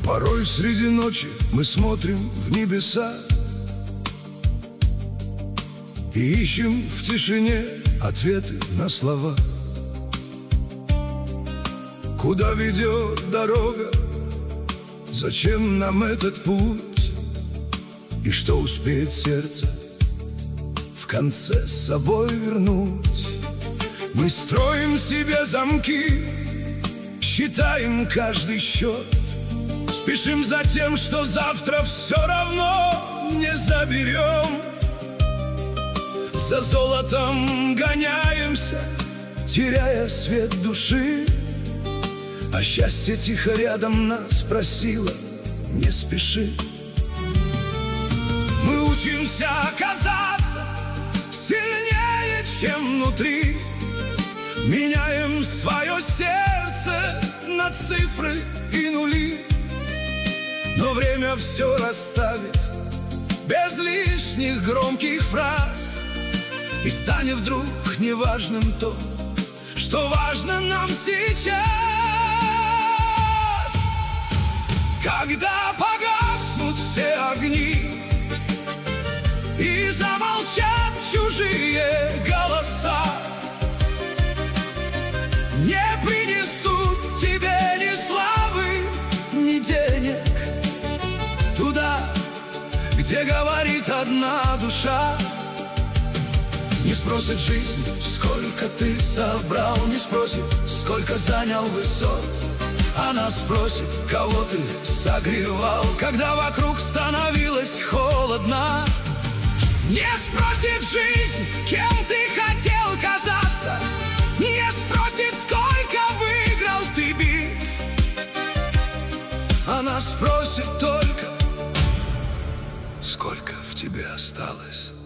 Порой среди ночи мы смотрим в небеса и ищем в тишине ответы на слова. Куда ведет дорога? Зачем нам этот путь? И что успеет сердце в конце с собой вернуть? Мы строим себе замки, считаем каждый счет, спешим за тем, что завтра все равно не заберем. За золотом гоняемся, теряя свет души, а счастье тихо рядом нас просило: не спеши. Мы учимся казаться сильнее, чем внутри, меняем свое сердце на цифры и нули. Но время все расставит без лишних громких фраз, и станет вдруг неважным то, что важно нам сейчас. Когда погаснут все огни и замолчат чужие голоса, не принесут тебе ни славы, ни денег туда, где говорит одна душа. Не спросит жизнь, сколько ты собрал, не спросит, сколько занял высот. Она спросит, кого ты согревал, когда вокруг становилось холодно. Не спросит жизнь, кем ты хотел казаться, не спросит, сколько выиграл ты битв. Она спросит только, сколько в тебе осталось.